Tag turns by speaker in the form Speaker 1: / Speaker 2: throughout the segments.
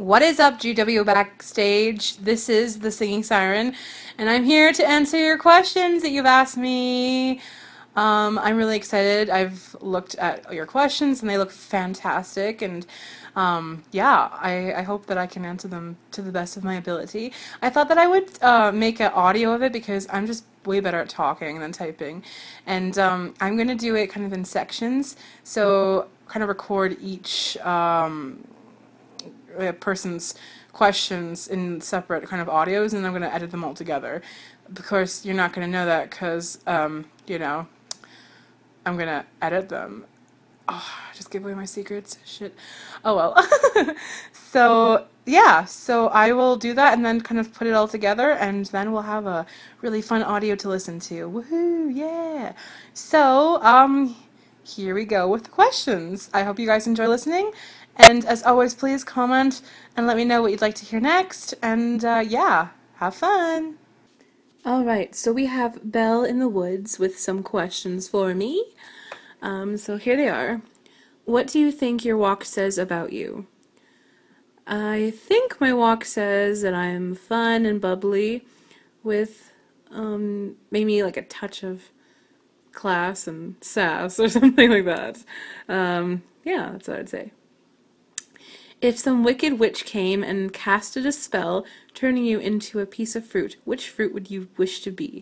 Speaker 1: What is up, GW Backstage? This is the Singing Siren, and I'm here to answer your questions that you've asked me. I'm really excited. I've looked at your questions, and they look fantastic, and yeah, I hope that I can answer them to the best of my ability. I thought that I would make an audio of it because I'm just way better at talking than typing, and I'm going to do it kind of in sections, so kind of record each person's questions in separate kind of audios, and I'm going to edit them all together. Of course, you're not going to know that because, you know, I'm going to edit them. Oh, I just gave away my secrets. Shit. Oh well. So, yeah, so I will do that and then kind of put it all together, and then we'll have a really fun audio to listen to. Woohoo, yeah. So, here we go with the questions. I hope you guys enjoy listening. And as always, please comment and let me know what you'd like to hear next. And yeah, have fun. All right, so we have Belle in the Woods with some questions for me. So here they are. What do you think your walk says about you? I think my walk says that I'm fun and bubbly with maybe like a touch of class and sass or something like that. Yeah, that's what I'd say. If some wicked witch came and casted a spell, turning you into a piece of fruit, which fruit would you wish to be?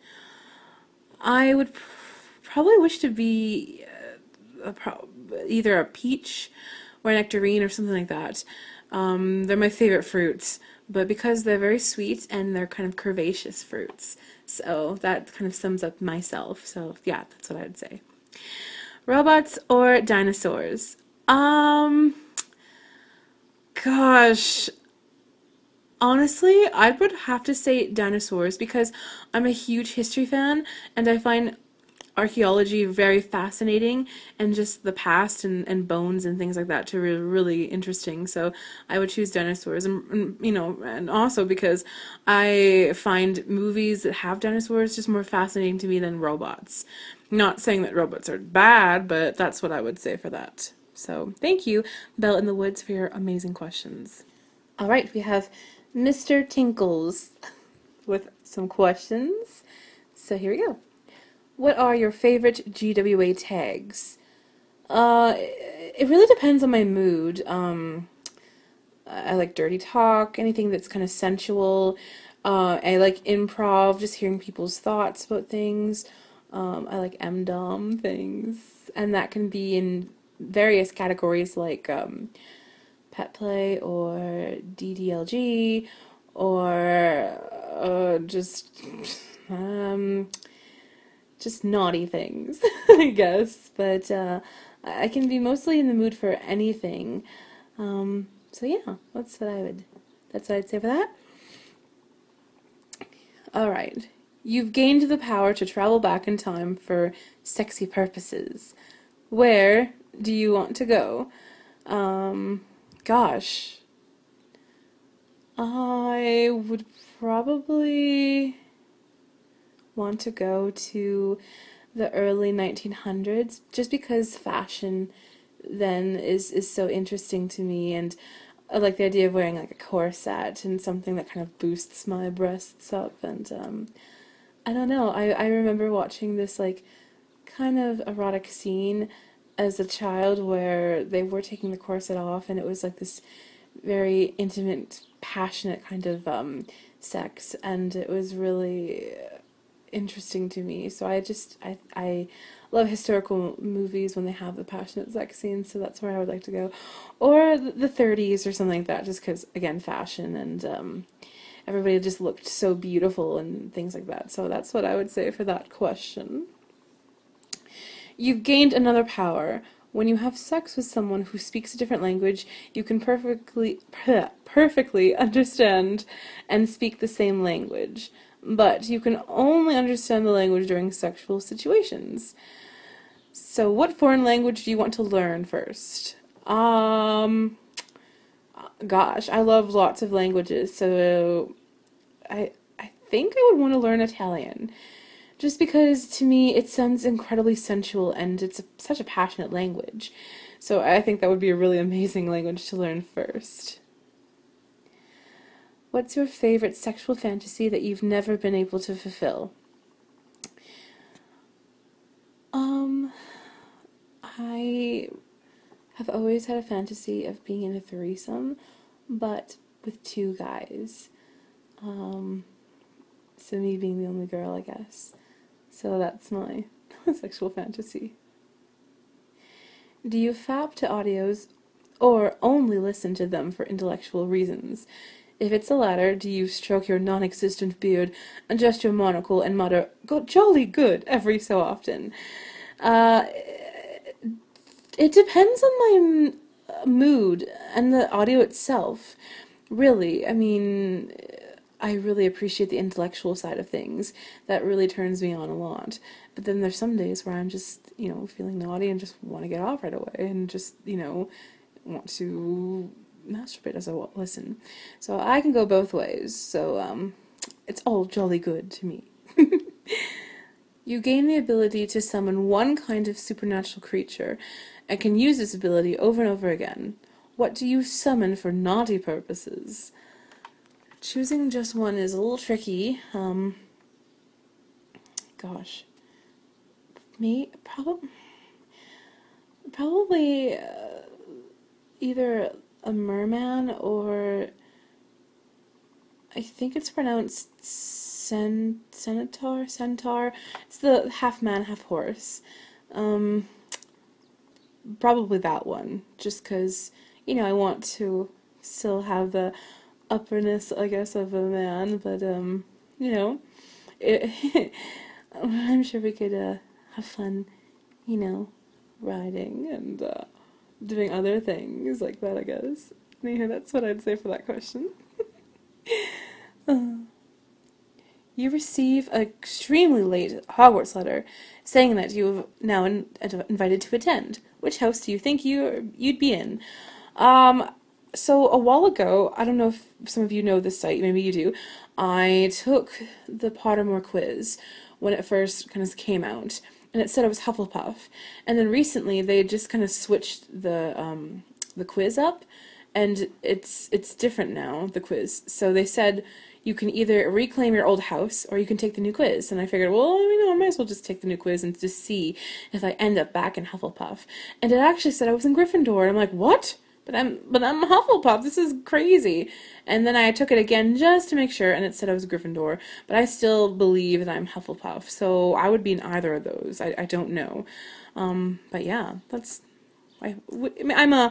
Speaker 1: I would probably wish to be either a peach or a nectarine or something like that. They're my favorite fruits, but because they're very sweet and they're kind of curvaceous fruits, so that kind of sums up myself. So yeah, that's what I'd say. Robots or dinosaurs? Gosh, honestly, I would have to say dinosaurs because I'm a huge history fan and I find archaeology very fascinating, and just the past and bones and things like that to really interesting. So I would choose dinosaurs, and you know, and also because I find movies that have dinosaurs just more fascinating to me than robots. Not saying that robots are bad, but that's what I would say for that. So thank you, Belle in the Woods, for your amazing questions. All right, we have Mr. Tinkles with some questions. So here we go. What are your favorite GWA tags? It really depends on my mood. I like dirty talk, anything that's kind of sensual. I like improv, just hearing people's thoughts about things. I like MDOM things, and that can be in various categories like pet play or DDLG or just naughty things, I guess. But I can be mostly in the mood for anything. So yeah, that's what I'd say for that. All right. You've gained the power to travel back in time for sexy purposes. Where do you want to go? Gosh. I would probably want to go to the early 1900s just because fashion then is so interesting to me, and I like the idea of wearing like a corset and something that kind of boosts my breasts up, and I don't know, I remember watching this like kind of erotic scene as a child where they were taking the corset off, and it was like this very intimate, passionate kind of sex, and it was really interesting to me. So I love historical movies when they have the passionate sex scenes, so that's where I would like to go. Or the 30s or something like that, just because, again, fashion, and everybody just looked so beautiful and things like that. So that's what I would say for that question. You've gained another power. When you have sex with someone who speaks a different language, you can perfectly understand and speak the same language. But you can only understand the language during sexual situations. So what foreign language do you want to learn first? Gosh, I love lots of languages, so I think I would want to learn Italian. Just because to me it sounds incredibly sensual and it's such a passionate language. So I think that would be a really amazing language to learn first. What's your favorite sexual fantasy that you've never been able to fulfill? Um, I have always had a fantasy of being in a threesome, but with two guys. Um, so me being the only girl, I guess. So that's my sexual fantasy. Do you fap to audios or only listen to them for intellectual reasons? If it's the latter, do you stroke your non-existent beard, adjust your monocle, and mutter, "Go jolly good," every so often? Uh, it depends on my mood and the audio itself. Really, I mean, I really appreciate the intellectual side of things. That really turns me on a lot. But then there's some days where I'm just, feeling naughty and just want to get off right away and just, want to masturbate as I listen. So I can go both ways. So, it's all jolly good to me. You gain the ability to summon one kind of supernatural creature and can use this ability over and over again. What do you summon for naughty purposes? Choosing just one is a little tricky. Gosh. Me? Probably either a merman or I think it's pronounced centaur. It's the half man, half horse. Probably that one, just because, I want to still have the upperness, I guess, of a man, but, I'm sure we could, have fun, riding and, doing other things like that, I guess. Yeah, that's what I'd say for that question. You receive an extremely late Hogwarts letter saying that you have now invited to attend. Which house do you think you'd be in? So a while ago, I don't know if some of you know this site, maybe you do, I took the Pottermore quiz when it first kind of came out, and it said I was Hufflepuff. And then recently they just kind of switched the quiz up, and it's different now, the quiz. So they said you can either reclaim your old house or you can take the new quiz. And I figured, well, I might as well just take the new quiz and just see if I end up back in Hufflepuff. And it actually said I was in Gryffindor. And I'm like, what? But I'm Hufflepuff. This is crazy. And then I took it again just to make sure, and it said I was Gryffindor. But I still believe that I'm Hufflepuff. So I would be in either of those. I don't know. But yeah, I'm a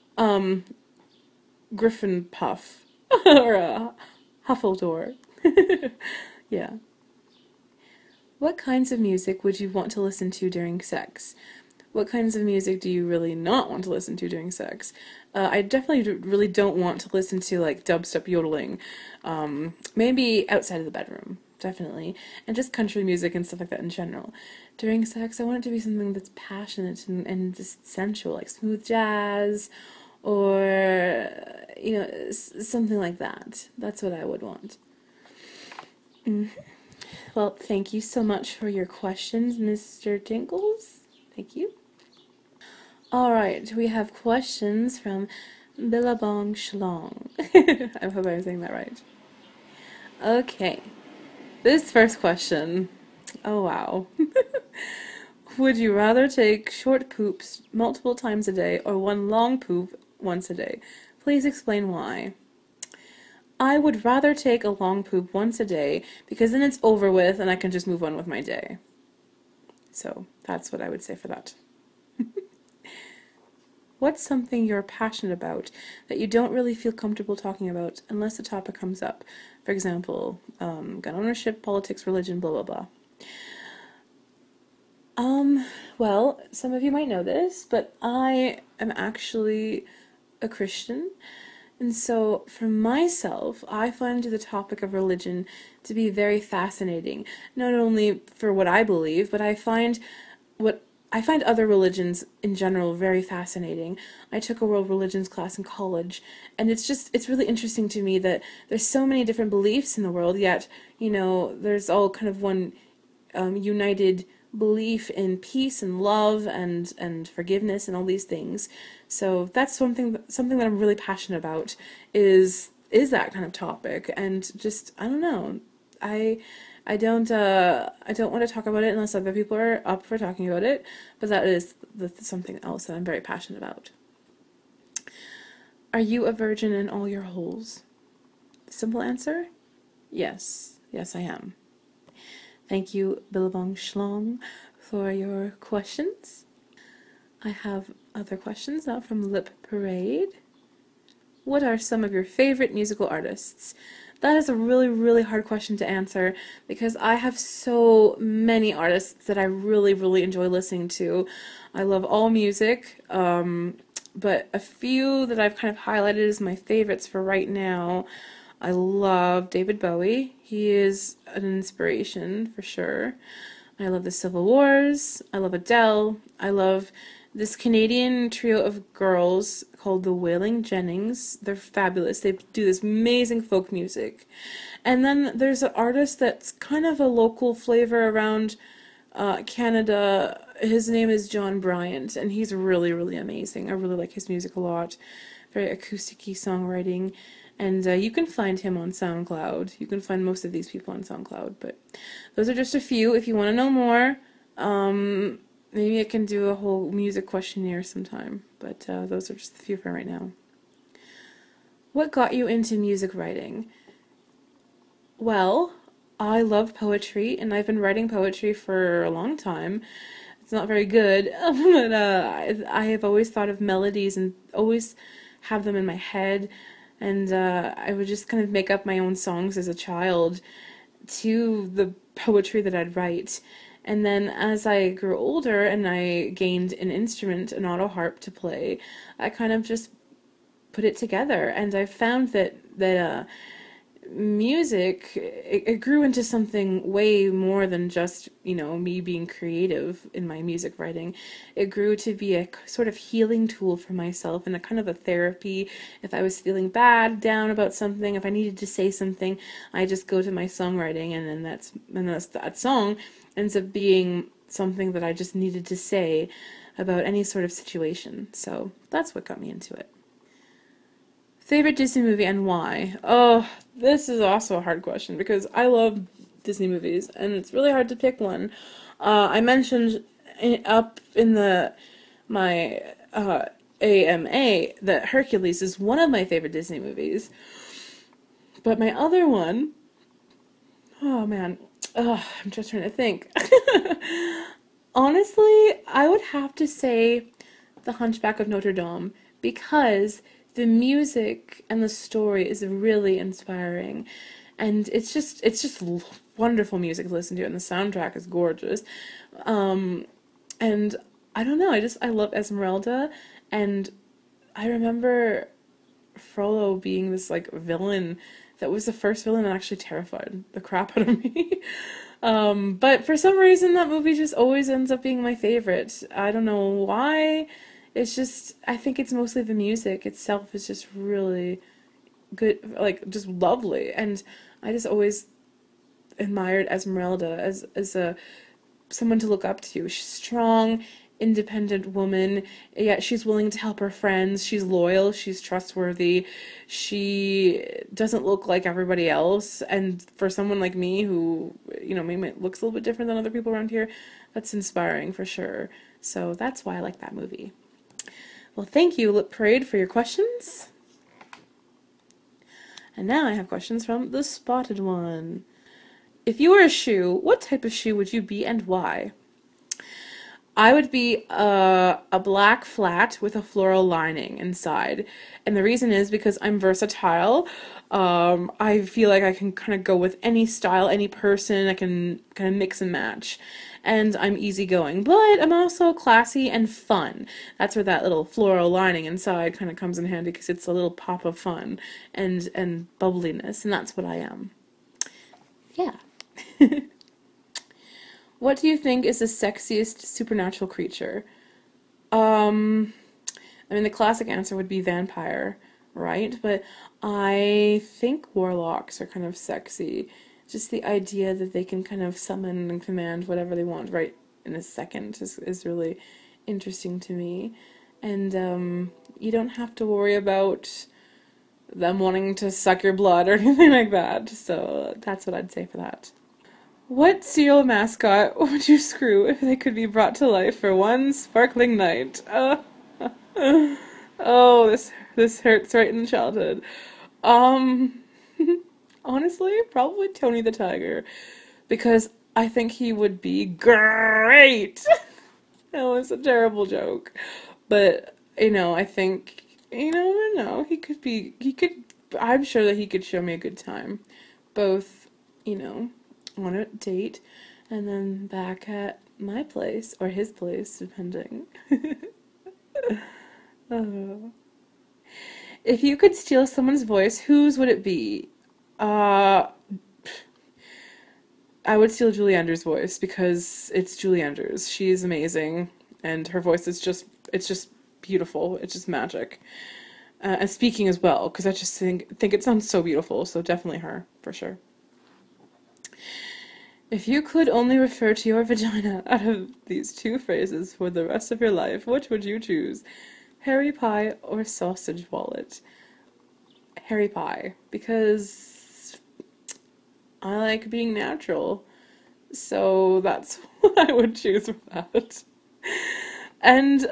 Speaker 1: Griffin Puff or a Huffledore. Yeah. What kinds of music would you want to listen to during sex? What kinds of music do you really not want to listen to during sex? I definitely really don't want to listen to like dubstep yodeling. Maybe outside of the bedroom, definitely. And just country music and stuff like that in general. During sex, I want it to be something that's passionate and just sensual, like smooth jazz or, something like that. That's what I would want. Well, thank you so much for your questions, Mr. Tinkles. Thank you. Alright, we have questions from Billabong Shlong. I hope I'm saying that right. Okay. This first question. Oh, wow. Would you rather take short poops multiple times a day or one long poop once a day? Please explain why. I would rather take a long poop once a day because then it's over with and I can just move on with my day. So that's what I would say for that. What's something you're passionate about that you don't really feel comfortable talking about unless the topic comes up? For example, gun ownership, politics, religion, blah, blah, blah. Well, some of you might know this, but I am actually a Christian. And so, for myself, I find the topic of religion to be very fascinating. Not only for what I believe, but I find other religions in general very fascinating. I took a world religions class in college, and it's really interesting to me that there's so many different beliefs in the world, yet, there's all kind of one united belief in peace and love and forgiveness and all these things. So that's something that I'm really passionate about, is is that kind of topic, and just I don't know. I I don't want to talk about it unless other people are up for talking about it, but that's something else that I'm very passionate about. Are you a virgin in all your holes? Simple answer? Yes. Yes, I am. Thank you, Billabong Schlong, for your questions. I have other questions now from Lip Parade. What are some of your favorite musical artists? That is a really, really hard question to answer because I have so many artists that I really, really enjoy listening to. I love all music, but a few that I've kind of highlighted as my favorites for right now. I love David Bowie. He is an inspiration for sure. I love the Civil Wars. I love Adele. I love this Canadian trio of girls called the Wailing Jennings. They're fabulous. They do this amazing folk music. And then there's an artist that's kind of a local flavor around Canada. His name is John Bryant, and he's really, really amazing. I really like his music a lot. Very acoustic-y songwriting. And you can find him on SoundCloud. You can find most of these people on SoundCloud. But those are just a few. If you want to know more, maybe I can do a whole music questionnaire sometime. But those are just a few for right now. What got you into music writing? Well, I love poetry, and I've been writing poetry for a long time. It's not very good, but I have always thought of melodies and always have them in my head. And I would just kind of make up my own songs as a child to the poetry that I'd write. And then as I grew older and I gained an instrument, an auto harp to play, I kind of just put it together. And I found that music, it grew into something way more than just, me being creative in my music writing. It grew to be a sort of healing tool for myself and a kind of a therapy. If I was feeling bad, down about something, if I needed to say something, I just go to my songwriting, and then that song ends up being something that I just needed to say about any sort of situation. So that's what got me into it. Favorite Disney movie and why? Oh, this is also a hard question because I love Disney movies and it's really hard to pick one. I mentioned up in my AMA that Hercules is one of my favorite Disney movies. But my other one, oh man, I'm just trying to think. Honestly, I would have to say The Hunchback of Notre Dame because the music and the story is really inspiring, and it's just wonderful music to listen to, and the soundtrack is gorgeous. And I don't know, I love Esmeralda, and I remember Frollo being this like villain that was the first villain that actually terrified the crap out of me. But for some reason that movie just always ends up being my favorite. I don't know why. It's just, I think it's mostly the music itself is just really good, like, just lovely. And I just always admired Esmeralda as someone to look up to. She's strong, independent woman, yet she's willing to help her friends. She's loyal, she's trustworthy. She doesn't look like everybody else. And for someone like me who, maybe looks a little bit different than other people around here, that's inspiring for sure. So that's why I like that movie. Well, thank you, Lip Parade, for your questions. And now I have questions from the Spotted One. If you were a shoe, what type of shoe would you be and why? I would be a black flat with a floral lining inside. And the reason is because I'm versatile. I feel like I can kind of go with any style, any person. I can kind of mix and match. And I'm easygoing. But I'm also classy and fun. That's where that little floral lining inside kind of comes in handy because it's a little pop of fun and bubbliness. And that's what I am. Yeah. What do you think is the sexiest supernatural creature? I mean, the classic answer would be vampire, right? But I think warlocks are kind of sexy. Just the idea that they can kind of summon and command whatever they want right in a second is really interesting to me. And you don't have to worry about them wanting to suck your blood or anything like that. So that's what I'd say for that. What cereal mascot would you screw if they could be brought to life for one sparkling night? Oh, this hurts right in childhood. Um, Honestly, probably Tony the Tiger, because I think he would be great. That was a terrible joke, but I think no, I'm sure that he could show me a good time, both on a date, and then back at my place or his place, depending. Oh. If you could steal someone's voice, whose would it be? Uh, I would steal Julie Andrews' voice because it's Julie Andrews. She is amazing, and her voice is it's just beautiful. It's just magic. And speaking as well, because I just think it sounds so beautiful. So definitely her for sure. If you could only refer to your vagina out of these two phrases for the rest of your life, which would you choose? Hairy pie or sausage wallet? Hairy pie, because I like being natural. So that's what I would choose for that. And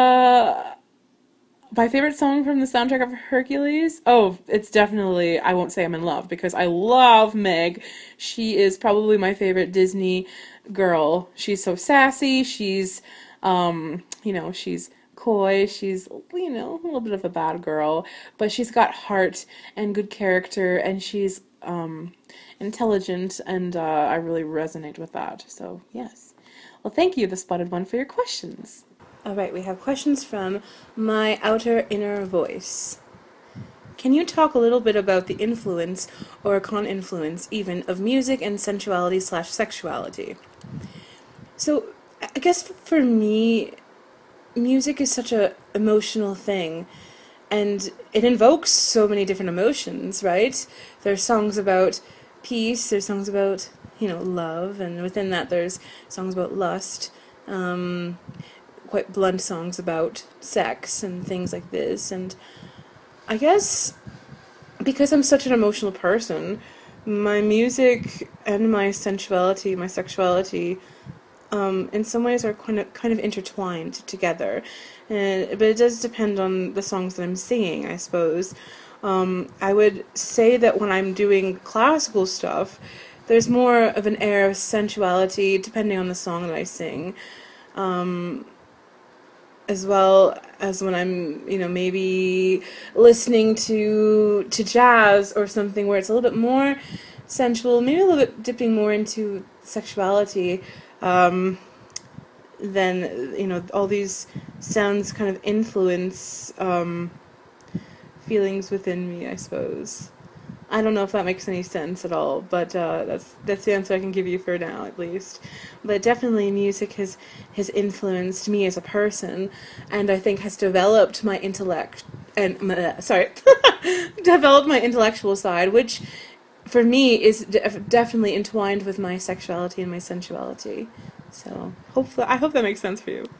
Speaker 1: my favorite song from the soundtrack of Hercules? Oh, it's definitely I Won't Say I'm in Love, because I love Meg. She is probably my favorite Disney girl. She's so sassy. She's, she's coy. She's, a little bit of a bad girl, but she's got heart and good character, and she's intelligent, and I really resonate with that. So, yes. Well, thank you, The Spotted One, for your questions. All right, we have questions from My Outer Inner Voice. Can you talk a little bit about the influence, or con-influence even, of music and sensuality/sexuality? So, I guess for me, music is such a emotional thing, and it invokes so many different emotions, right? There's songs about peace, there's songs about, love, and within that there's songs about lust, quite blunt songs about sex and things like this. And I guess because I'm such an emotional person, my music and my sensuality, my sexuality, in some ways are kind of intertwined together. But it does depend on the songs that I'm singing, I suppose. I would say that when I'm doing classical stuff, there's more of an air of sensuality depending on the song that I sing. As well as when I'm, maybe listening to jazz or something where it's a little bit more sensual, maybe a little bit dipping more into sexuality, then, all these sounds kind of influence feelings within me, I suppose. I don't know if that makes any sense at all, but that's the answer I can give you for now, at least. But definitely music has influenced me as a person, and I think has developed my intellect, and, developed my intellectual side, which, for me, is definitely entwined with my sexuality and my sensuality. So, I hope that makes sense for you.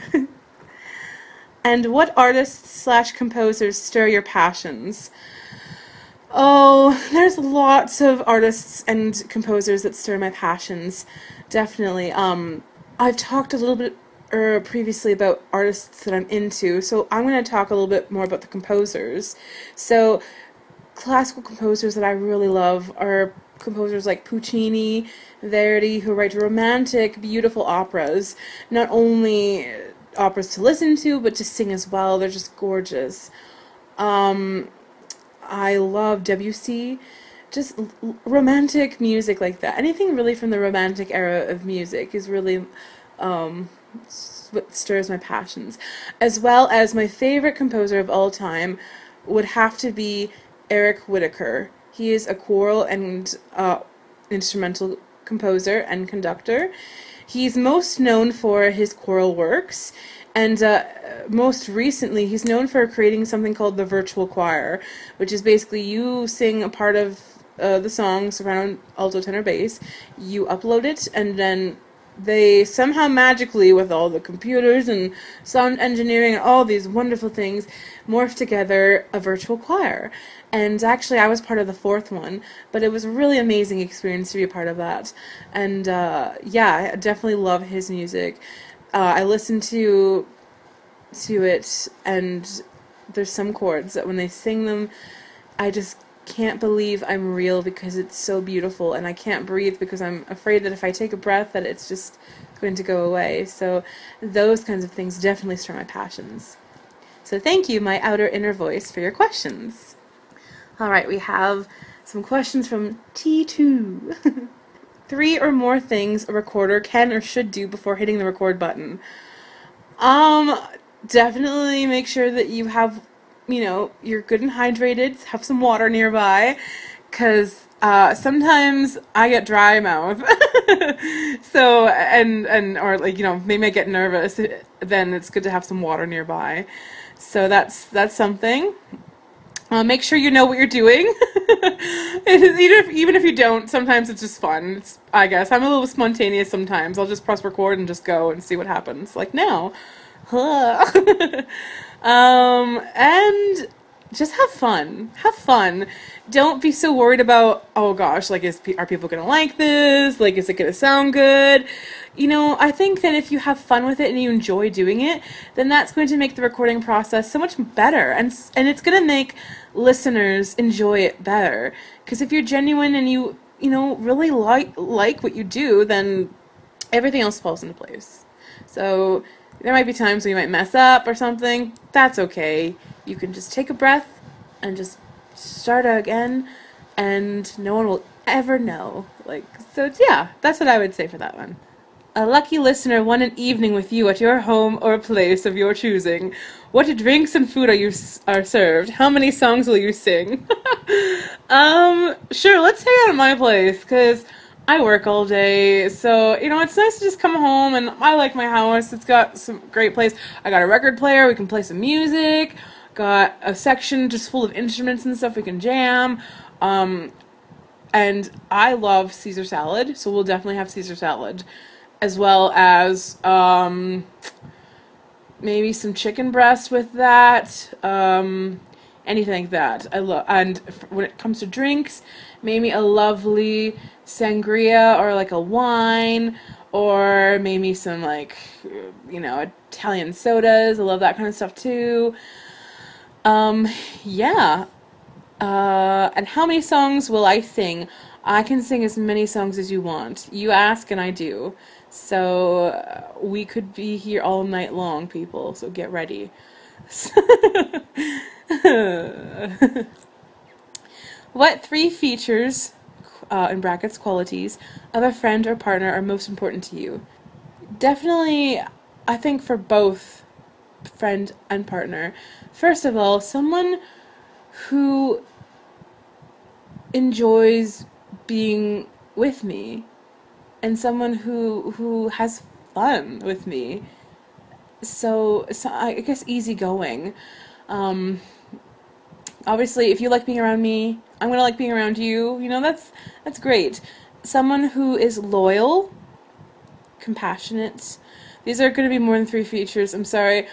Speaker 1: And what artists/composers stir your passions? Oh, there's lots of artists and composers that stir my passions, definitely. I've talked a little bit previously about artists that I'm into, so I'm going to talk a little bit more about the composers. So, classical composers that I really love are composers like Puccini, Verdi, who write romantic, beautiful operas. Not only operas to listen to, but to sing as well. They're just gorgeous. I love Debussy, just romantic music like that. Anything really from the romantic era of music is really what stirs my passions. As well as my favorite composer of all time would have to be Eric Whitacre. He is a choral and instrumental composer and conductor. He's most known for his choral works, and most recently he's known for creating something called the virtual choir, which is basically you sing a part of the song, soprano, alto, tenor, bass, you upload it, and then they somehow magically, with all the computers and sound engineering and all these wonderful things, morph together a virtual choir. And actually, I was part of the fourth one, but it was a really amazing experience to be a part of that. And yeah, I definitely love his music. I listened to it, and there's some chords that when they sing them, I just can't believe I'm real because it's so beautiful, and I can't breathe because I'm afraid that if I take a breath that it's just going to go away. So those kinds of things definitely stir my passions. So thank you, my outer inner voice, for your questions. Alright, we have some questions from T2. 3 or more things a recorder can or should do before hitting the record button. Definitely make sure that you have, you're good and hydrated, have some water nearby, because sometimes I get dry mouth. So, or like, maybe I get nervous, then it's good to have some water nearby. So that's something. Make sure you know what you're doing. Even if you don't, sometimes it's just fun. I guess I'm a little spontaneous sometimes. I'll just press record and just go and see what happens. Like now. And just have fun. Have fun. Don't be so worried about, oh gosh, like, are people going to like this? Like, is it going to sound good? I think that if you have fun with it and you enjoy doing it, then that's going to make the recording process so much better. And it's going to make listeners enjoy it better. Because if you're genuine and you really like what you do, then everything else falls into place. So there might be times when you might mess up or something. That's okay. You can just take a breath and just start again, and no one will ever know. So yeah, that's what I would say for that one. A lucky listener won an evening with you at your home or place of your choosing. What drinks and food are served? How many songs will you sing? Sure, let's hang out at my place, because I work all day, so, it's nice to just come home, and I like my house. It's got some great place. I got a record player, we can play some music, got a section just full of instruments and stuff we can jam, and I love Caesar salad, so we'll definitely have Caesar salad, as well as, maybe some chicken breast with that, anything like that. And when it comes to drinks, maybe a lovely sangria or like a wine, or maybe some Italian sodas. I love that kind of stuff too. Yeah. And how many songs will I sing? I can sing as many songs as you want. You ask and I do. So we could be here all night long, people. So get ready. What 3 features, in brackets, qualities, of a friend or partner are most important to you? Definitely, I think for both friend and partner. First of all, someone who enjoys being with me, and someone who has fun with me. So I guess easygoing. Obviously, if you like being around me, I'm gonna like being around you. That's great. Someone who is loyal, compassionate. These are gonna be more than 3 features. I'm sorry.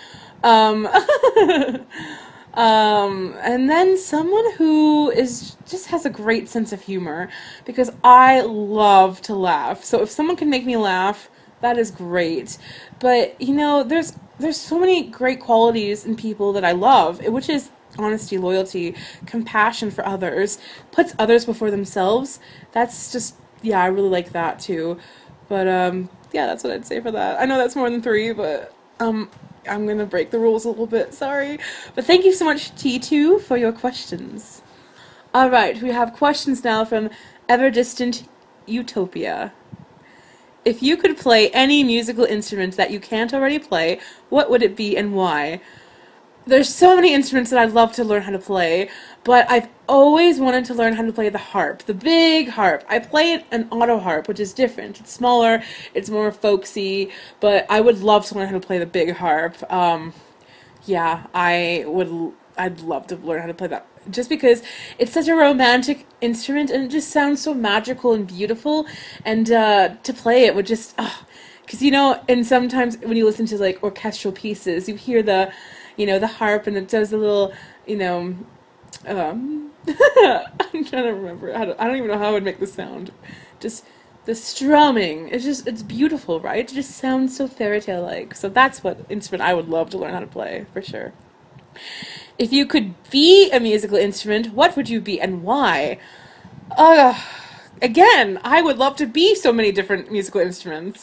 Speaker 1: And then someone who just has a great sense of humor, because I love to laugh. So if someone can make me laugh, that is great. But there's so many great qualities in people that I love, which is honesty, loyalty, compassion for others, puts others before themselves. That's just, yeah, I really like that too. But yeah, that's what I'd say for that. I know that's more than 3, but I'm gonna break the rules a little bit, sorry. But thank you so much, T2, for your questions. Alright, we have questions now from Ever-Distant Utopia. If you could play any musical instrument that you can't already play, what would it be and why? There's so many instruments that I'd love to learn how to play, but I've always wanted to learn how to play the harp, the big harp. I play an auto harp, which is different. It's smaller, it's more folksy, but I would love to learn how to play the big harp. Yeah, I'd love to learn how to play that, just because it's such a romantic instrument, and it just sounds so magical and beautiful, and to play it would just, because and sometimes when you listen to like orchestral pieces, you hear the harp, and it does a little, I'm trying to remember. I don't even know how I would make the sound. Just the strumming. It's beautiful, right? It just sounds so fairy tale like. So that's what instrument I would love to learn how to play, for sure. If you could be a musical instrument, what would you be and why? Uh, Again, I would love to be so many different musical instruments.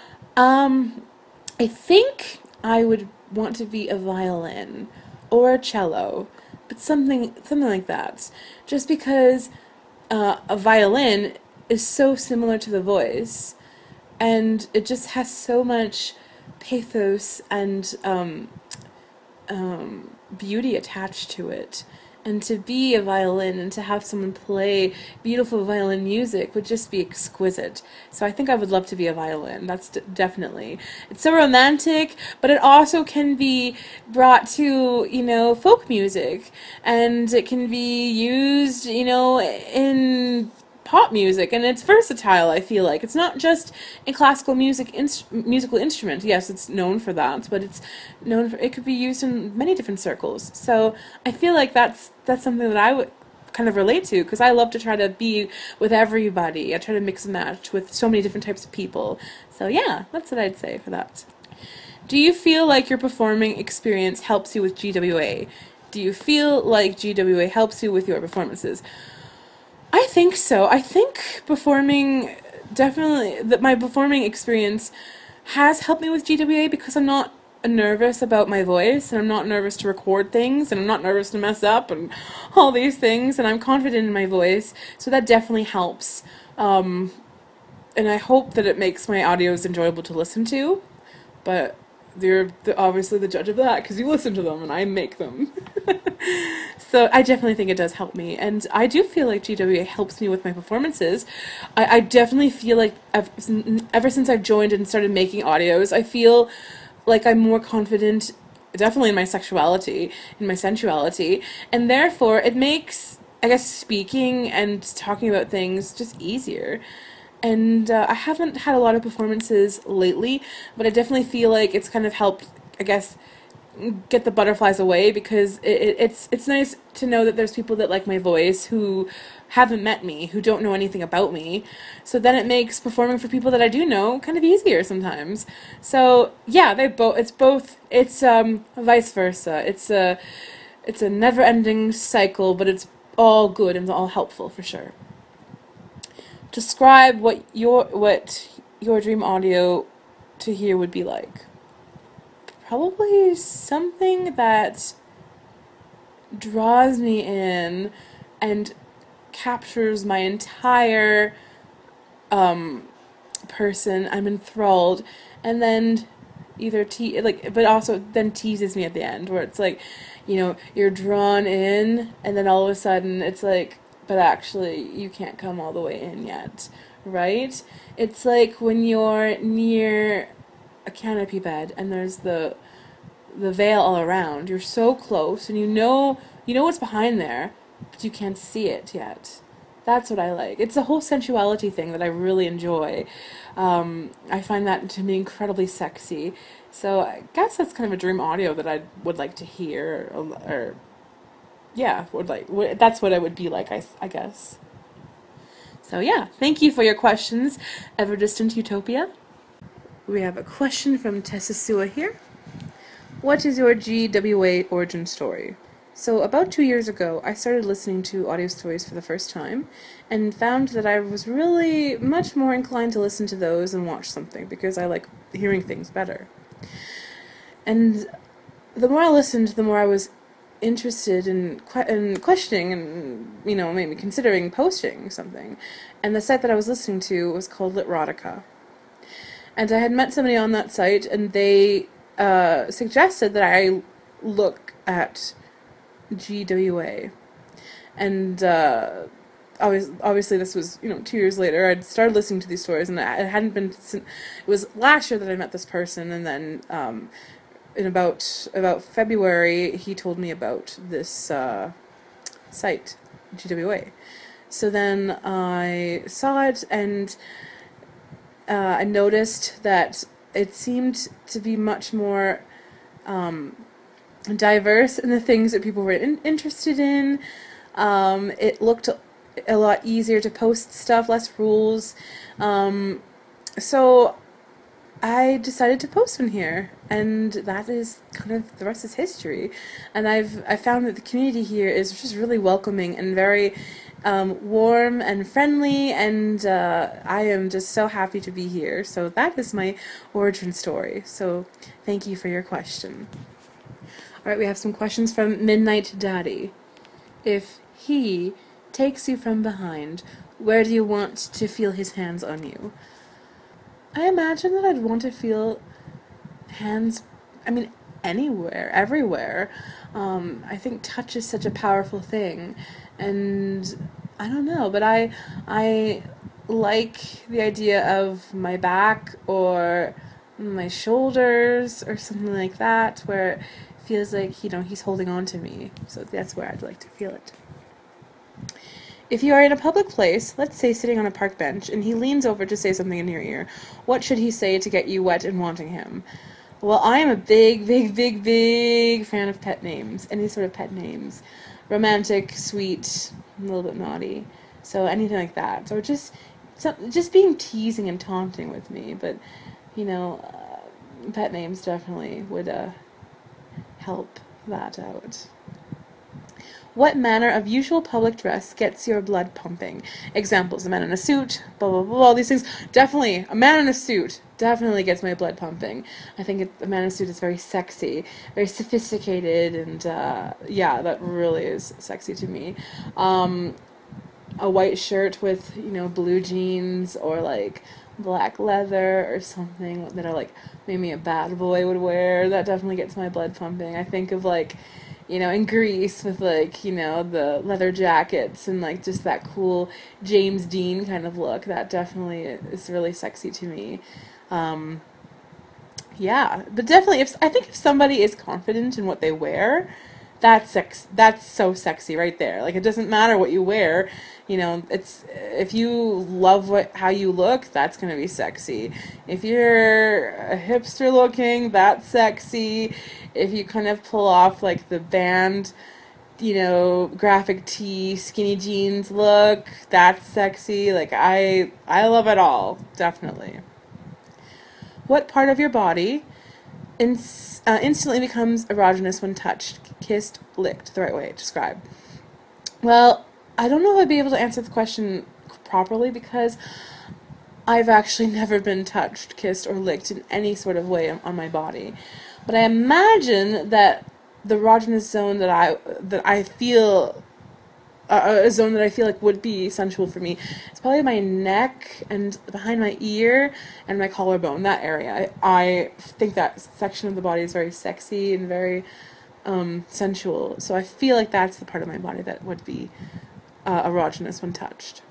Speaker 1: I think I would want to be a violin or a cello, but something like that. Just because a violin is so similar to the voice, and it just has so much pathos and beauty attached to it. And to be a violin and to have someone play beautiful violin music would just be exquisite. So I think I would love to be a violin. That's definitely. It's so romantic, but it also can be brought to, folk music. And it can be used, in pop music, and it's versatile. I feel like it's not just a classical musical instrument. Yes, it's known for that, but it could be used in many different circles. So I feel like that's something that I would kind of relate to, because I love to try to be with everybody. I try to mix and match with so many different types of people. So yeah, that's what I'd say for that. Do you feel like your performing experience helps you with GWA? Do you feel like GWA helps you with your performances? I think so. I think my performing experience has helped me with GWA, because I'm not nervous about my voice, and I'm not nervous to record things, and I'm not nervous to mess up, and all these things, and I'm confident in my voice, so that definitely helps. And I hope that it makes my audios enjoyable to listen to, but you're obviously the judge of that, because you listen to them and I make them. So I definitely think it does help me, and I do feel like GWA helps me with my performances. I definitely feel like ever since I've joined and started making audios, I feel like I'm more confident, definitely in my sexuality, in my sensuality, and therefore it makes, I guess, speaking and talking about things just easier. And I haven't had a lot of performances lately, but I definitely feel like it's kind of helped, I guess, get the butterflies away, because it's nice to know that there's people that like my voice who haven't met me, who don't know anything about me. So then it makes performing for people that I do know kind of easier sometimes. So yeah, it's vice versa. It's a never-ending cycle, but it's all good and all helpful for sure. Describe what your dream audio to hear would be like. Probably something that draws me in and captures my entire person. I'm enthralled, and then either but also then teases me at the end, where it's like, you're drawn in, and then all of a sudden it's like, but actually you can't come all the way in yet, right? It's like when you're near a canopy bed and there's the veil all around. You're so close, and you know what's behind there, but you can't see it yet. That's what I like. It's a whole sensuality thing that I really enjoy. I find that to be incredibly sexy. So I guess that's kind of a dream audio that I would like to hear, or yeah, that's what I would be like, I guess. So yeah, thank you for your questions, Ever Distant Utopia. We have a question from Tessasua here. What is your GWA origin story? So about 2 years ago, I started listening to audio stories for the first time, and found that I was really much more inclined to listen to those and watch something, because I like hearing things better. And the more I listened, the more I was interested in questioning and, maybe considering posting something. And the site that I was listening to was called Litrotica. And I had met somebody on that site, and they suggested that I look at GWA. And obviously this was, 2 years later. I'd started listening to these stories, and it hadn't been since, it was last year that I met this person, and then in about February, he told me about this site, GWA. So then I saw it, and I noticed that it seemed to be much more diverse in the things that people were interested in. It looked a lot easier to post stuff, less rules. So I decided to post one here, and that is kind of the rest is history. And I found that the community here is just really welcoming and very warm and friendly, and I am just so happy to be here. So that is my origin story. So thank you for your question. Alright, we have some questions from Midnight Daddy. If he takes you from behind, where do you want to feel his hands on you? I imagine that I'd want to feel hands, anywhere, everywhere. I think touch is such a powerful thing, and I don't know, but I like the idea of my back or my shoulders or something like that, where it feels like, he's holding on to me. So that's where I'd like to feel it. If you are in a public place, let's say sitting on a park bench, and he leans over to say something in your ear, what should he say to get you wet and wanting him? Well, I am a big, big, big, big fan of pet names. Any sort of pet names. Romantic, sweet, a little bit naughty. So anything like that. Or just being teasing and taunting with me. But, pet names definitely would help that out. What manner of usual public dress gets your blood pumping? Examples: a man in a suit, blah, blah, blah, all these things. Definitely, a man in a suit definitely gets my blood pumping. I think a man in a suit is very sexy, very sophisticated, and yeah, that really is sexy to me. A white shirt with, blue jeans or, like, black leather or something that maybe a bad boy would wear, that definitely gets my blood pumping. I think of, in Grease with, the leather jackets and, just that cool James Dean kind of look. That definitely is really sexy to me. Yeah, but definitely, I think if somebody is confident in what they wear, that's so sexy right there. It doesn't matter what you wear, if you love how you look, that's going to be sexy. If you're a hipster looking, that's sexy. If you kind of pull off, the band, graphic tee, skinny jeans look, that's sexy. I love it all, definitely. What part of your body instantly becomes erogenous when touched, kissed, licked? The right way. Describe. Well, I don't know if I'd be able to answer the question properly because I've actually never been touched, kissed, or licked in any sort of way on my body. But I imagine that the erogenous zone that I feel, a zone that I feel would be sensual for me, it's probably my neck and behind my ear and my collarbone, that area. I think that section of the body is very sexy and very sensual. So I feel like that's the part of my body that would be erogenous when touched.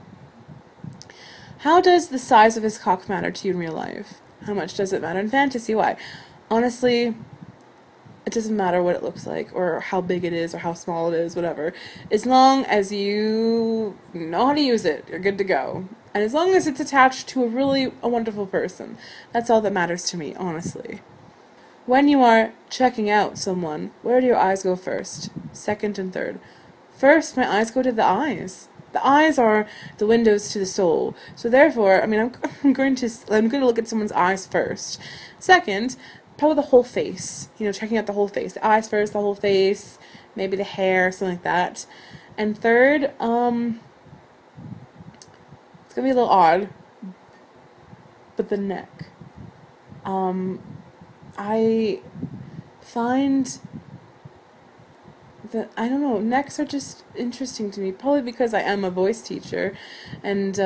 Speaker 1: How does the size of his cock matter to you in real life? How much does it matter in fantasy? Why? Honestly, it doesn't matter what it looks like or how big it is or how small it is, whatever. As long as you know how to use it, you're good to go. And as long as it's attached to a wonderful person, that's all that matters to me, honestly. When you are checking out someone, where do your eyes go first, second, and third? First, my eyes go to the eyes. The eyes are the windows to the soul. So therefore, I'm going to look at someone's eyes first. Second, probably the whole face. Checking out the whole face. The eyes first, the whole face, maybe the hair, something like that. And third, it's gonna be a little odd, but the neck. I find I don't know, necks are just interesting to me, probably because I am a voice teacher, and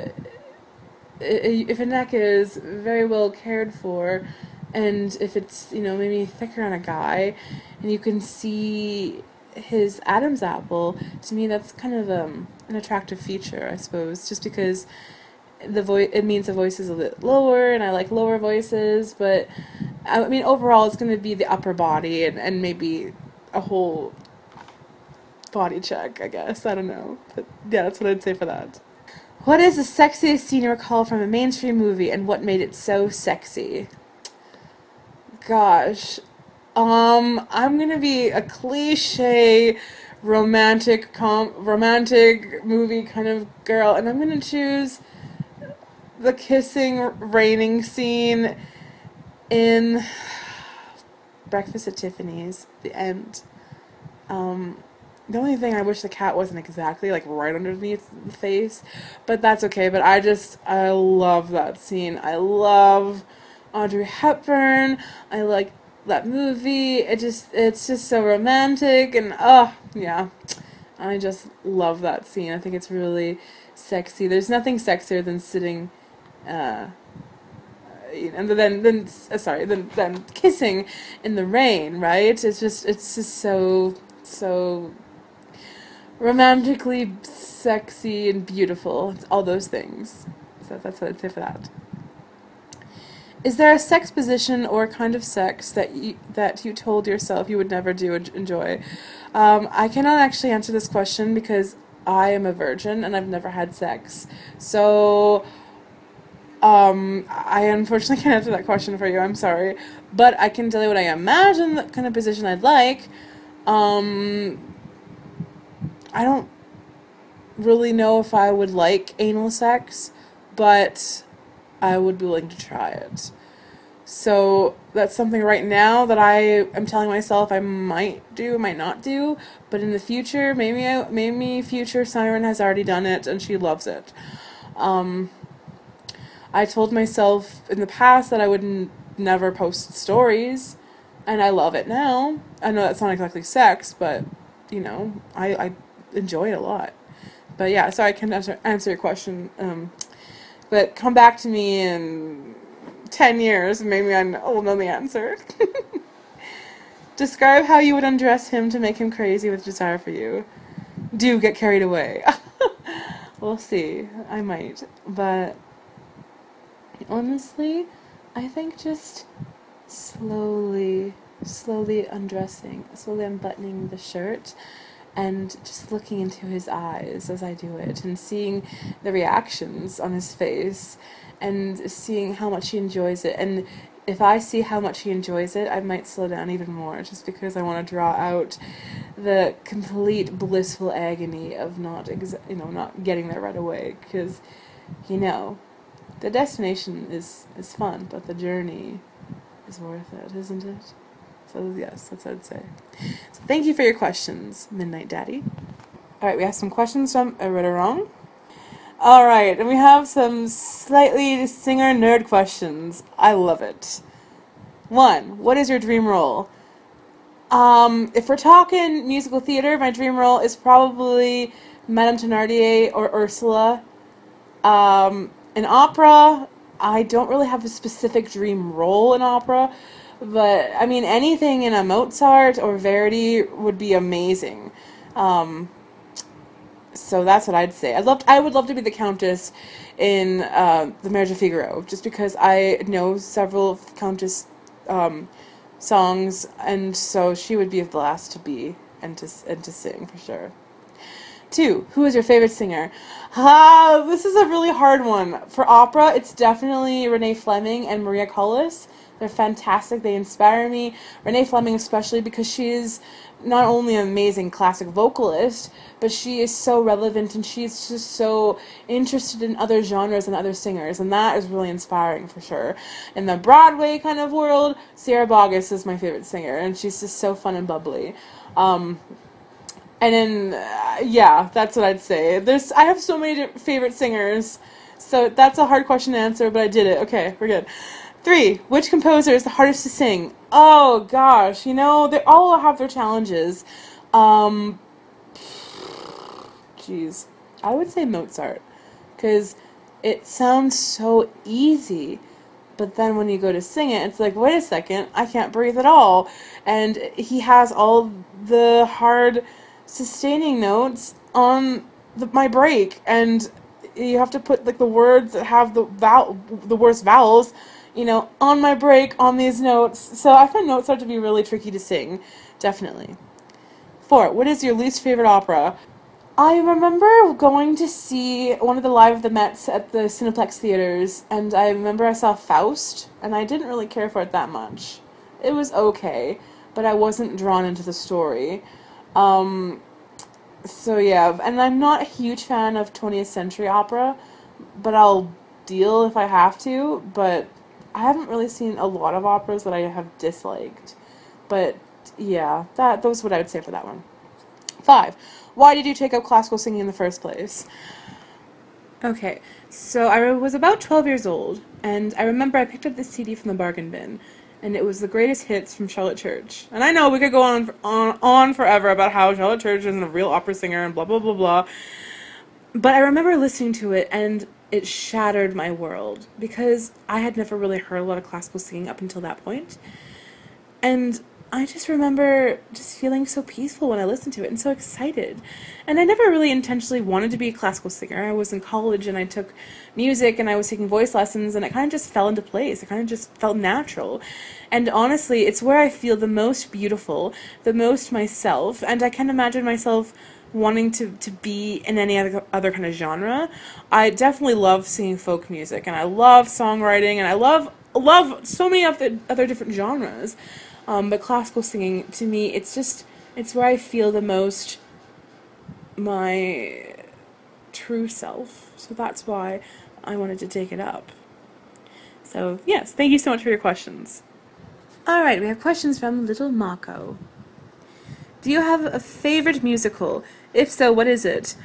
Speaker 1: if a neck is very well cared for, and if it's, maybe thicker on a guy, and you can see his Adam's apple, to me that's kind of an attractive feature, I suppose, just because it means the voice is a bit lower, and I like lower voices, but overall it's going to be the upper body, and maybe a whole body check, I guess. I don't know. But yeah, that's what I'd say for that. What is the sexiest scene you recall from a mainstream movie, and what made it so sexy? Gosh. I'm gonna be a cliche romantic movie kind of girl, and I'm gonna choose the kissing raining scene in Breakfast at Tiffany's, the end. The only thing I wish the cat wasn't exactly like right underneath the face, but that's okay. But I love that scene. I love Audrey Hepburn. I like that movie. It's just so romantic, and yeah, I just love that scene. I think it's really sexy. There's nothing sexier than sitting, and then kissing in the rain, right? It's just so romantically sexy and beautiful. It's all those things. So that's what I'd say for that. Is there a sex position or kind of sex that you told yourself you would never do or enjoy? I cannot actually answer this question because I am a virgin and I've never had sex. So I unfortunately can't answer that question for you. I'm sorry. But I can tell you what I imagine the kind of position I'd like. I don't really know if I would like anal sex, but I would be willing to try it. So that's something right now that I am telling myself I might do, might not do, but in the future, maybe future Siren has already done it and she loves it. I told myself in the past that I would never post stories, and I love it now. I know that's not exactly sex, but I enjoy it a lot. But yeah, so I can answer your question. But come back to me in 10 years, and maybe I will know the answer. Describe how you would undress him to make him crazy with desire for you. Do get carried away. We'll see. I might. But honestly, I think just slowly undressing, slowly unbuttoning the shirt, and just looking into his eyes as I do it, and seeing the reactions on his face, and seeing how much he enjoys it. And if I see how much he enjoys it, I might slow down even more, just because I want to draw out the complete blissful agony of not getting there right away, because, the destination is fun, but the journey is worth it, isn't it? So yes, that's what I'd say. So thank you for your questions, Midnight Daddy. Alright, we have some questions from I Read It Wrong. Alright, and we have some slightly singer nerd questions. I love it. 1. What is your dream role? If we're talking musical theater, my dream role is probably Madame Thénardier or Ursula. In opera, I don't really have a specific dream role in opera, but I mean anything in a Mozart or Verdi would be amazing. So that's what I'd say. I would love to be the Countess in The Marriage of Figaro, just because I know several Countess songs, and so she would be the last to be and to sing for sure. 2. Who is your favorite singer? This is a really hard one. For opera, it's definitely Renee Fleming and Maria Callas. They're fantastic. They inspire me. Renee Fleming especially, because she is not only an amazing classic vocalist, but she is so relevant, and she's just so interested in other genres and other singers, and that is really inspiring for sure. In the Broadway kind of world, Sierra Boggess is my favorite singer, and she's just so fun and bubbly. And then, yeah, that's what I'd say. I have so many favorite singers, so that's a hard question to answer, but I did it. Okay, we're good. 3. Which composer is the hardest to sing? Oh, gosh, they all have their challenges. Jeez. I would say Mozart, because it sounds so easy, but then when you go to sing it, it's like, wait a second, I can't breathe at all. And he has all the hard sustaining notes on my break, and you have to put like the words that have the worst vowels, on my break on these notes. So I find Mozart to be really tricky to sing, definitely. 4. What is your least favorite opera? I remember going to see one of the Live of the Mets at the Cineplex theaters, and I remember I saw Faust, and I didn't really care for it that much. It was okay, but I wasn't drawn into the story. So yeah, and I'm not a huge fan of 20th century opera, but I'll deal if I have to, but I haven't really seen a lot of operas that I have disliked. But yeah, those what I would say for that one. 5. Why did you take up classical singing in the first place? Okay, so I was about 12 years old, and I remember I picked up this CD from the bargain bin, and it was the greatest hits from Charlotte Church. And I know we could go on forever about how Charlotte Church isn't a real opera singer and blah blah blah blah, but I remember listening to it, and it shattered my world because I had never really heard a lot of classical singing up until that point. And I just remember just feeling so peaceful when I listened to it and so excited. And I never really intentionally wanted to be a classical singer. I was in college and I took music and I was taking voice lessons, and it kind of just fell into place. It kind of just felt natural. And honestly, it's where I feel the most beautiful, the most myself, and I can't imagine myself wanting to be in any other kind of genre. I definitely love singing folk music, and I love songwriting, and I love so many of the other different genres. But classical singing, to me, it's where I feel the most my true self. So that's why I wanted to take it up. So, yes, thank you so much for your questions. Alright, we have questions from Little Mako. Do you have a favorite musical? If so, what is it?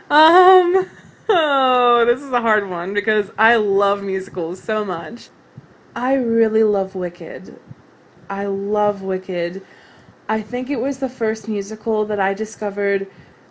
Speaker 1: Oh, this is a hard one because I love musicals so much. I really love Wicked. I love Wicked. I think it was the first musical that I discovered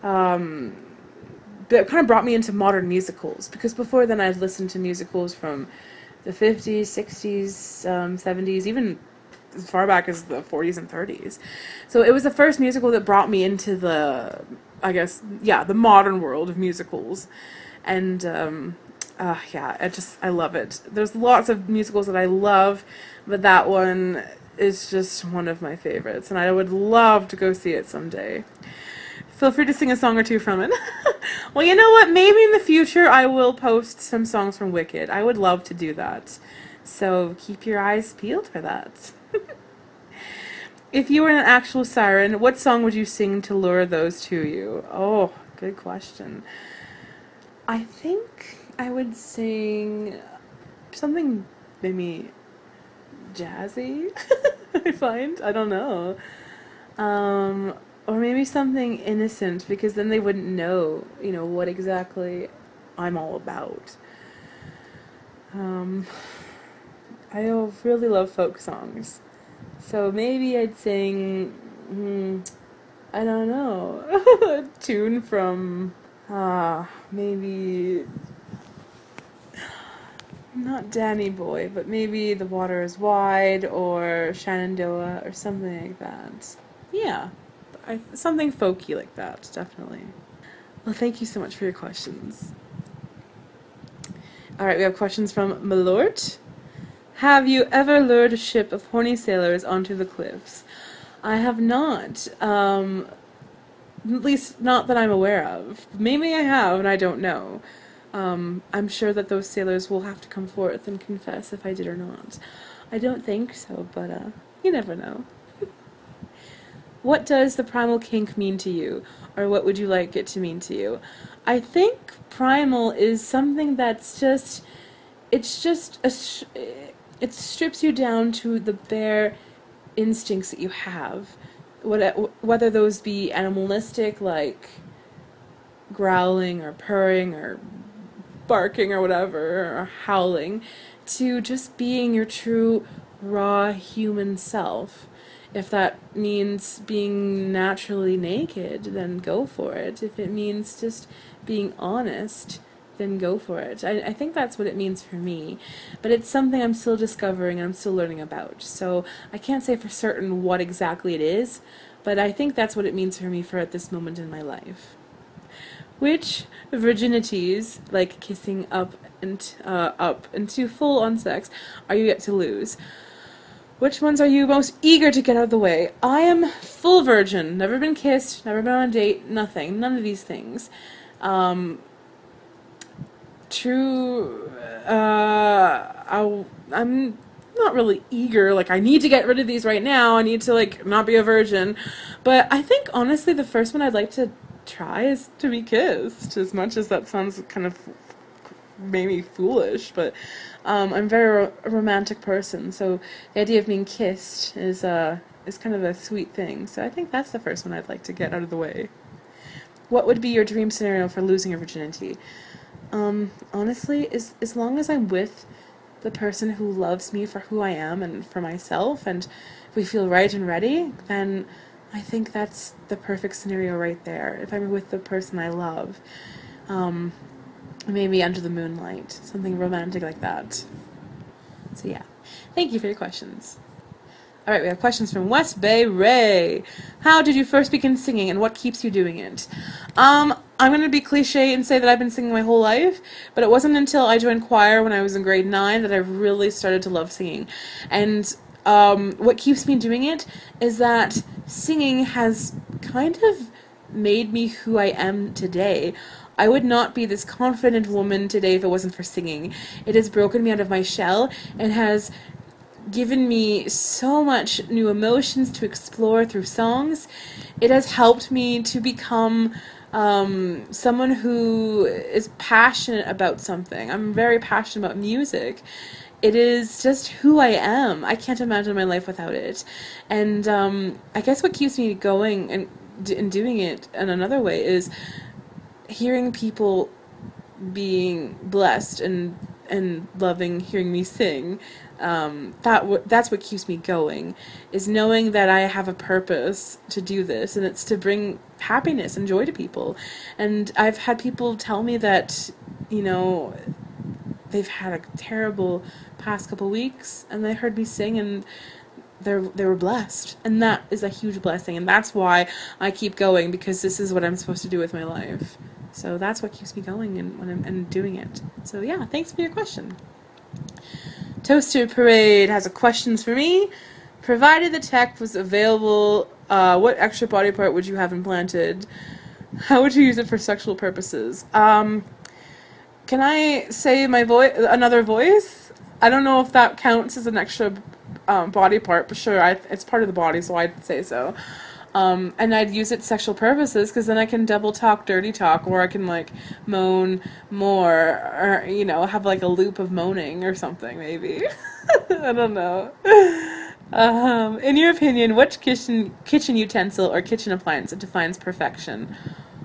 Speaker 1: that kind of brought me into modern musicals, because before then I'd listened to musicals from the 50s, 60s, 70s, even as far back as the 40s and 30s. So it was the first musical that brought me into the, I guess, yeah, the modern world of musicals. And yeah, I love it. There's lots of musicals that I love, but that one is just one of my favorites, and I would love to go see it someday. Feel free to sing a song or two from it. Well, you know what? Maybe in the future I will post some songs from Wicked. I would love to do that. So keep your eyes peeled for that. If you were an actual siren, what song would you sing to lure those to you? Oh, good question. I think I would sing something maybe jazzy, I find. I don't know. Or maybe something innocent, because then they wouldn't know, what exactly I'm all about. I really love folk songs. So maybe I'd sing, I don't know, a tune from, maybe, not Danny Boy, but maybe The Water is Wide, or Shenandoah, or something like that. Yeah, something folky like that, definitely. Well, thank you so much for your questions. Alright, we have questions from Malort. Have you ever lured a ship of horny sailors onto the cliffs? I have not. At least not that I'm aware of. Maybe I have, and I don't know. I'm sure that those sailors will have to come forth and confess if I did or not. I don't think so, but you never know. What does the primal kink mean to you, or what would you like it to mean to you? I think primal is something that's just, it strips you down to the bare instincts that you have, whether those be animalistic, like growling or purring or barking or whatever, or howling, to just being your true raw human self. If that means being naturally naked, then go for it. If it means just being honest, then go for it. I think that's what it means for me, but it's something I'm still discovering and I'm still learning about, so I can't say for certain what exactly it is, but I think that's what it means for me for at this moment in my life. Which virginities, like kissing up into full-on sex, are you yet to lose? Which ones are you most eager to get out of the way? I am full virgin, never been kissed, never been on a date, nothing, none of these things. True, I'm not really eager, like I need to get rid of these right now, I need to like not be a virgin, but I think honestly the first one I'd like to try is to be kissed, as much as that sounds kind of maybe foolish, but I'm a very romantic person, so the idea of being kissed is kind of a sweet thing. So I think that's the first one I'd like to get out of the way. What would be your dream scenario for losing your virginity? Honestly, as long as I'm with the person who loves me for who I am and for myself, and if we feel right and ready, then I think that's the perfect scenario right there. If I'm with the person I love, maybe under the moonlight, something romantic like that. So yeah, thank you for your questions. All right, we have questions from West Bay Ray. How did you first begin singing, and what keeps you doing it? I'm going to be cliche and say that I've been singing my whole life, but it wasn't until I joined choir when I was in grade 9 that I really started to love singing. And what keeps me doing it is that singing has kind of made me who I am today. I would not be this confident woman today if it wasn't for singing. It has broken me out of my shell and has given me so much new emotions to explore through songs. It has helped me to become someone who is passionate about something. I'm very passionate about music. It is just who I am. I can't imagine my life without it. And I guess what keeps me going and doing it in another way is hearing people being blessed and loving hearing me sing. That's what keeps me going, is knowing that I have a purpose to do this, and it's to bring happiness and joy to people. And I've had people tell me that, they've had a terrible past couple weeks, and they heard me sing, and they were blessed, and that is a huge blessing, and that's why I keep going, because this is what I'm supposed to do with my life. So that's what keeps me going and when I'm doing it. So yeah, thanks for your question. Toaster Parade has a questions for me. Provided the tech was available, what extra body part would you have implanted? How would you use it for sexual purposes? Can I say my another voice? I don't know if that counts as an extra body part, but sure, it's part of the body, so I'd say so. And I'd use it sexual purposes, because then I can double talk, dirty talk, or I can moan more, or have a loop of moaning or something, maybe. I don't know. In your opinion, which kitchen utensil or kitchen appliance defines perfection?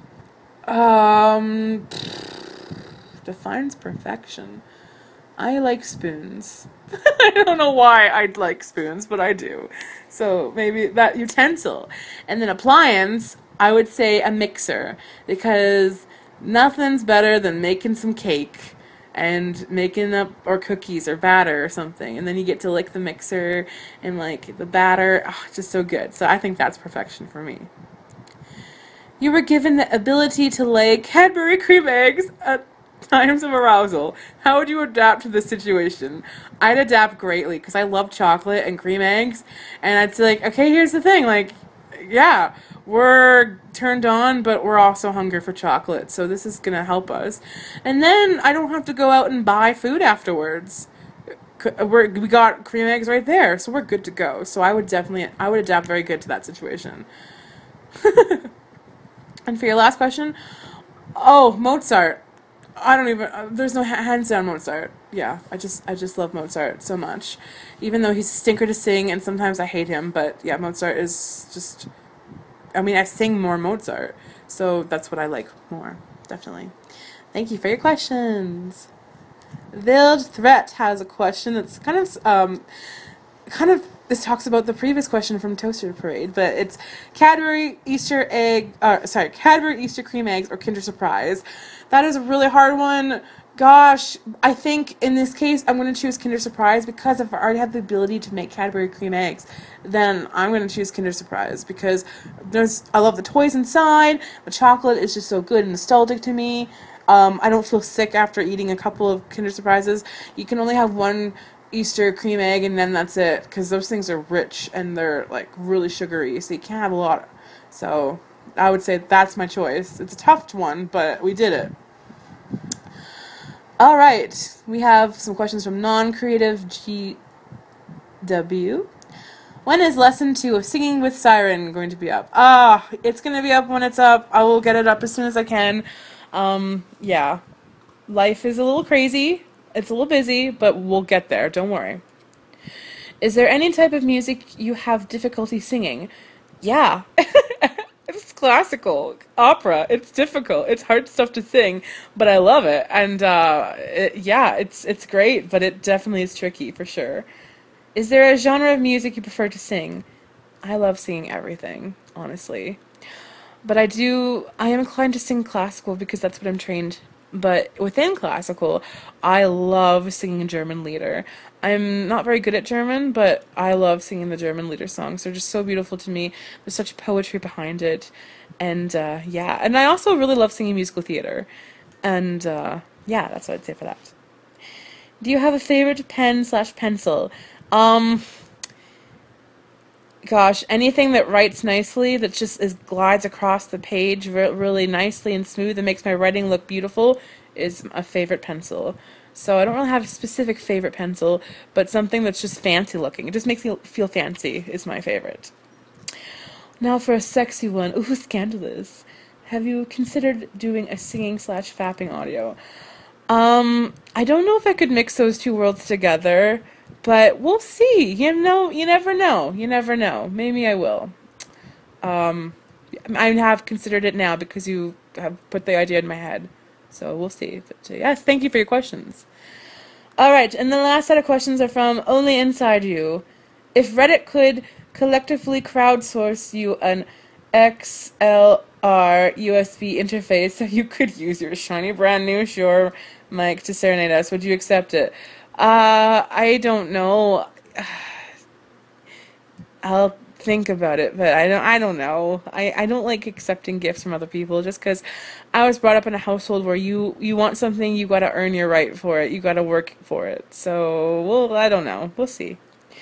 Speaker 1: Defines perfection. I like spoons. I don't know why I'd like spoons, but I do. So maybe that utensil. And then appliance, I would say a mixer, because nothing's better than making some cake and making up, or cookies or batter or something, and then you get to lick the mixer and the batter. Oh, it's just so good. So I think that's perfection for me. You were given the ability to lay Cadbury cream eggs at times of arousal. How would you adapt to this situation? I'd adapt greatly, because I love chocolate and cream eggs, and I'd say okay, here's the thing, yeah, we're turned on, but we're also hungry for chocolate, so this is gonna help us. And then I don't have to go out and buy food afterwards. We got cream eggs right there, so we're good to go. So I would adapt very good to that situation. And for your last question, Mozart. I don't even, there's no hands down Mozart. Yeah, I just love Mozart so much. Even though he's a stinker to sing, and sometimes I hate him, but yeah, Mozart is just, I sing more Mozart, so that's what I like more, definitely. Thank you for your questions. Veiled Threat has a question that's kind of, this talks about the previous question from Toaster Parade, but it's Cadbury Easter cream eggs or Kinder Surprise. That is a really hard one. Gosh, I think in this case I'm going to choose Kinder Surprise, because if I already have the ability to make Cadbury cream eggs, then I'm going to choose Kinder Surprise, because I love the toys inside. The chocolate is just so good and nostalgic to me. I don't feel sick after eating a couple of Kinder Surprises. You can only have one Easter cream egg, and then that's it, because those things are rich and they're really sugary, so you can't have a lot. So I would say that's my choice. It's a tough one, but we did it. All right, we have some questions from non-creative GW. When is lesson 2 of Singing with Siren going to be up? Ah, it's going to be up when it's up. I will get it up as soon as I can. Yeah. Life is a little crazy. It's a little busy, but we'll get there. Don't worry. Is there any type of music you have difficulty singing? Yeah. It's classical opera. It's difficult. It's hard stuff to sing, but I love it. And yeah, it's great, but it definitely is tricky for sure. Is there a genre of music you prefer to sing? I love singing everything, honestly. But I am inclined to sing classical because that's what I'm trained. But within classical, I love singing German lieder. I'm not very good at German, but I love singing the German lieder songs. They're just so beautiful to me. There's such poetry behind it. And yeah, and I also really love singing musical theater. And yeah, that's what I'd say for that. Do you have a favorite pen/pencil? Gosh, anything that writes nicely, that just glides across the page really nicely and smooth and makes my writing look beautiful is a favorite pencil. So I don't really have a specific favorite pencil, but something that's just fancy looking. It just makes me feel fancy is my favorite. Now for a sexy one. Ooh, scandalous. Have you considered doing a singing/fapping audio? I don't know if I could mix those two worlds together. But we'll see. You know, you never know. You never know. Maybe I will. I have considered it now because you have put the idea in my head. So we'll see. But yes, thank you for your questions. Alright, and the last set of questions are from Only Inside You. If Reddit could collectively crowdsource you an XLR USB interface so you could use your shiny brand new Shure mic to serenade us, would you accept it? I don't know. I'll think about it, but I don't know. I don't like accepting gifts from other people just because I was brought up in a household where you want something, you gotta earn your right for it. You gotta work for it. So, well, I don't know. We'll see.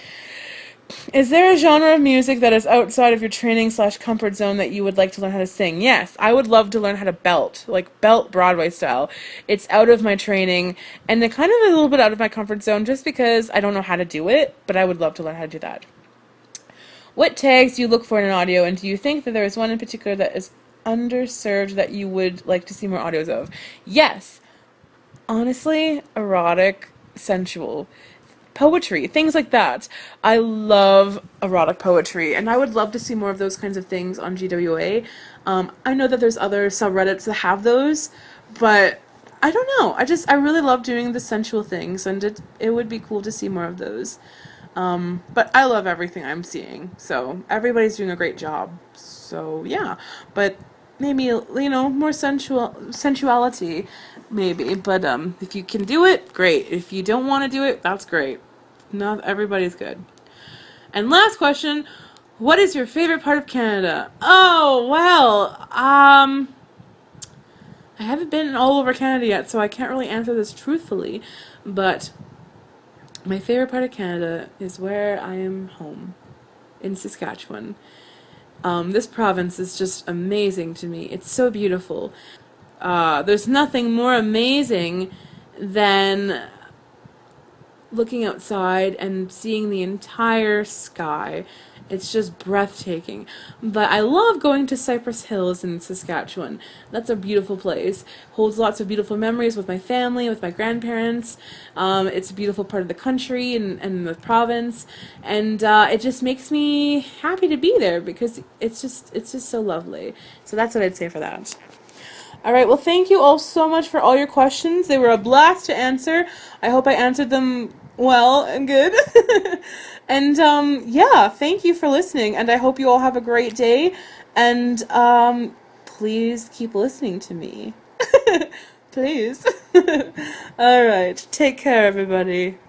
Speaker 1: Is there a genre of music that is outside of your training/comfort zone that you would like to learn how to sing? Yes, I would love to learn how to belt, like belt Broadway style. It's out of my training, and it kind of a little bit out of my comfort zone just because I don't know how to do it, but I would love to learn how to do that. What tags do you look for in an audio, and do you think that there is one in particular that is underserved that you would like to see more audios of? Yes. Honestly, erotic, sensual. Poetry, things like that. I love erotic poetry, and I would love to see more of those kinds of things on GWA. I know that there's other subreddits that have those, but I don't know. I really love doing the sensual things, and it would be cool to see more of those. But I love everything I'm seeing, so everybody's doing a great job. So yeah, but maybe, you know, more sensuality, maybe. But if you can do it, great. If you don't want to do it, that's great. Not everybody's good. And last question, what is your favorite part of Canada? Oh, well, I haven't been all over Canada yet, so I can't really answer this truthfully, but my favorite part of Canada is where I am home, in Saskatchewan. This province is just amazing to me. It's so beautiful. There's nothing more amazing than looking outside and seeing the entire sky. It's just breathtaking. But I love going to Cypress Hills in Saskatchewan. That's a beautiful place. Holds lots of beautiful memories with my family, with my grandparents. It's a beautiful part of the country and the province. And it just makes me happy to be there because it's just so lovely. So that's what I'd say for that. Alright, well, thank you all so much for all your questions. They were a blast to answer. I hope I answered them well and good. And, yeah, thank you for listening, and I hope you all have a great day, and, please keep listening to me. Please. Alright, take care, everybody.